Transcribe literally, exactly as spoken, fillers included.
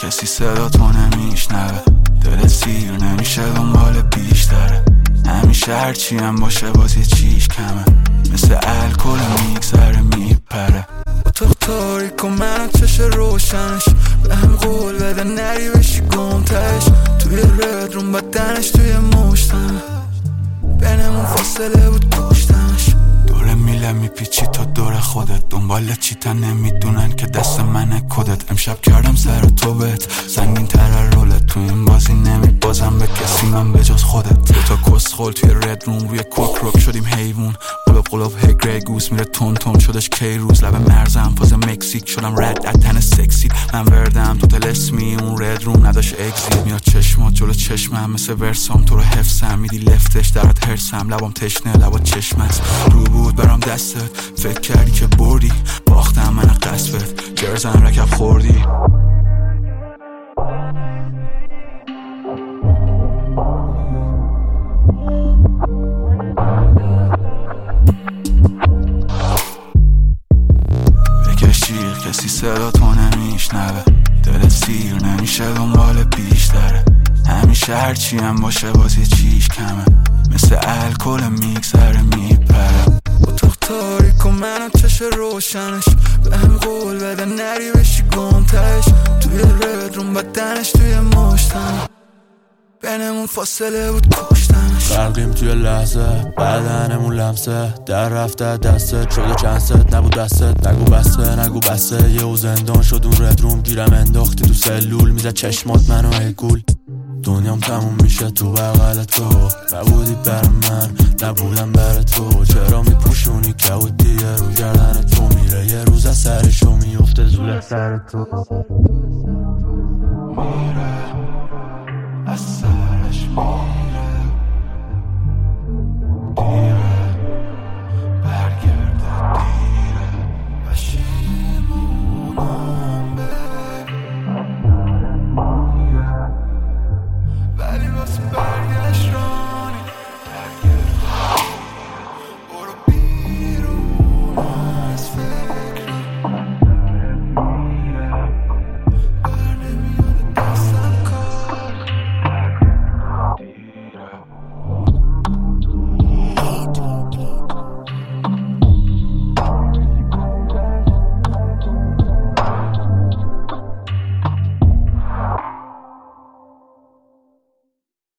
کسی صدا تو نمیشنوه، دلت سیر نمیشه دنبال بیشتره، همیشه هرچی هم باشه باز یه چیش کمه، مثل الکل میگذره میپره. اتاق تاریک و من و چش روشنش، به هم قول بده نری بشی گمتش، توی رد روم بدنش توی مشتم، بینمون فاصله بود کشتنش. دور میله میپیچی تا دور خودت، دنبال چی تا نمیدونن که دست منه کدت. امشب کردم سر تو بهت سنگین تر رولت، تو این بازی نمیبازم به کسی من به جز خودت. دو تا کسخول توی رد روم روی کوک روک شدیم حیوون، قلوب قلوب هی گری گوس میره تون تون شدش کی روز، لب مرزم فاز مکزیک شدم رد از تن سکسی. من وردم تو تل اسمی اون رد روم نداشت اگزیت، میاد چشمات جلو چشمم مثل ورسام، تو رو حفظم میدی لفتش درات هرسم، لبام تشنه لبات چشمت رو بود برام دستت، فکر کردی که بردی باختم من قصبت، جرزن رکب خوردی. بکشیر کسی صدا تو نمیشنوه، دلت سیر نمیشه دنبال بیشتره، همیشه هرچی هم باشه باز یه چیش کمه، مثل الکل میگذره میپره. اتاق تاریک و من و چش روشنش، به هم قول بده نری بشی گمتش، توی رد روم بدنش توی مشتم، بینمون فاصله بود کشتنش. برقیم توی لحظه بدنمون لمسه، در رفته دستت شده چند ست، نبود دستت نگو بسته نگو بسته، یه او زندان شد اون رد روم، گیرم انداختی تو سلول، میزد چشمات منو ای گول، دنیام تموم میشه تو بغل تو، نبودی بر من نبودم بر تو، چرا میپوشونی کبودیه رو گردن تو، میره یه روز از سرشو میفته زول سر تو، میره از سر